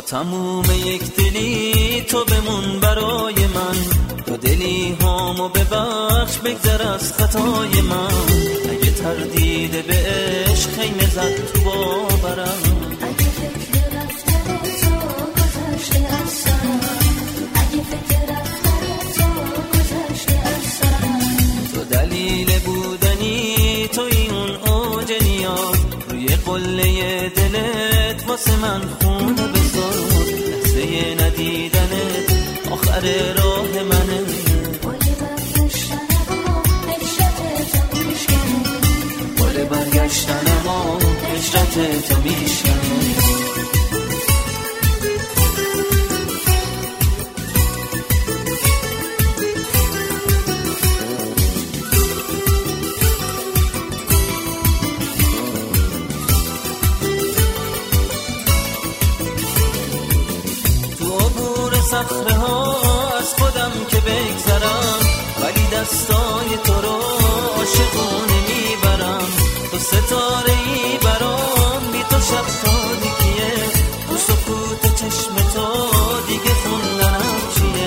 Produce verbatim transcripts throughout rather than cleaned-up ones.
تموم یک دلی تو بمون برای من، تو دلی هامو ببخش بگذر از خطای من. اگه تردید به عشق خیمه زد تو باورم، اگه فکر رفتن تو گذشته از سرم، اگه فکر رفتن تو گذشته از سرم. تو دلیل بودنی توی اون اوج نیاز، روی قله دلت واسه من خونه بذار. لحظه ندیدنت آخر راه منه، گل برگشتن ما هجرت تو میشکنه، گل برگشتن ما هجرت تو میشکنه. صخره ها از خودم که بگذرم، ولی دستای تو رو عاشقونه میبرم. تو ستاره ای برام، بی تو شب تاریکیه، تو سکوت چشم تو دیگه خوندنم چیه.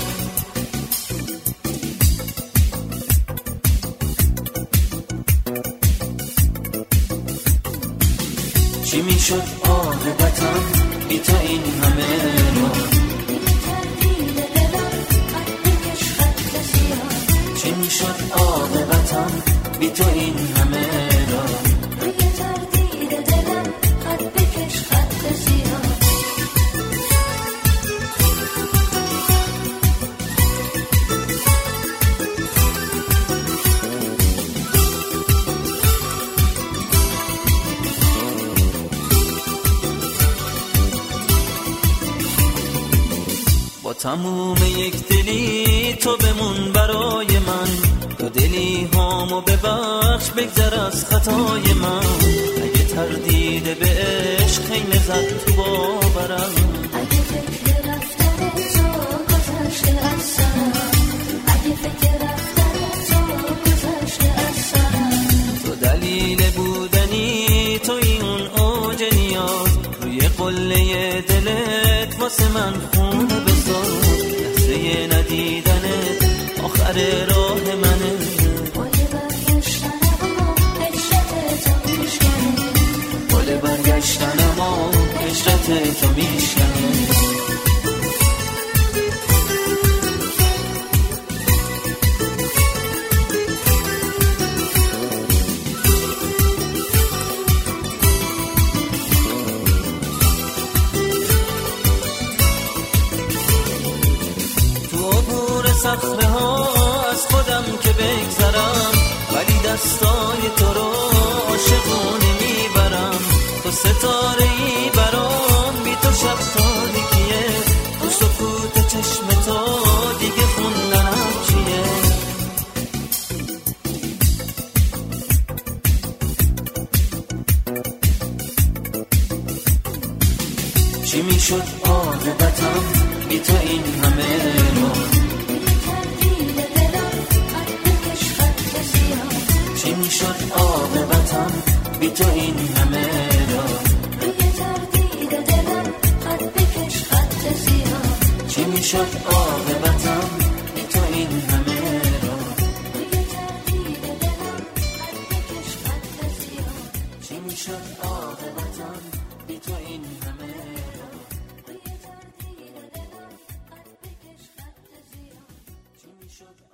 چی میشد عاقبتم بی تو این همه رو؟ چی میشد عاقبتم بی تو این همه را؟ روی تردید دلم خط بکش خط سیاه. با تموم یک دلی تو بمون برای من، تو دلی هامو ببخش بگذر از خطای من. اگه تردید به عشق خیمه زد تو باورم، اگه فکر رفتن تو گذشته از سرم، اگه فکر رفتن تو گذشته از سرم. تو دلیل بودنی توی اون اوج نیاز، روی قله دلت واسه من خونه بذار. لحظه ندیدنت آخر راه منه، گل برگشتن ما هجرت تو میشکنه، گل برگشتن ما هجرت تو میشکنه. صخره ها از خودم که بگذرم، ولی دستای تو رو عاشقونه میبرم. تو ستاره ای برام، بی تو شب تاریکیه، تو سکوت چشم تو دیگه خوندنم چیه. چی میشد عاقبتم بی تو این همه رو؟ چی میشد عاقبتم بی تو این همه را؟ روی تردید دلم خط بکش خط سیاه. چی میشد عاقبتم بی تو این همه را؟ روی تردید دلم خط بکش خط سیاه. چی میشد عاقبتم بی تو این همه را؟ روی تردید دلم خط بکش خط سیاه. چی میشد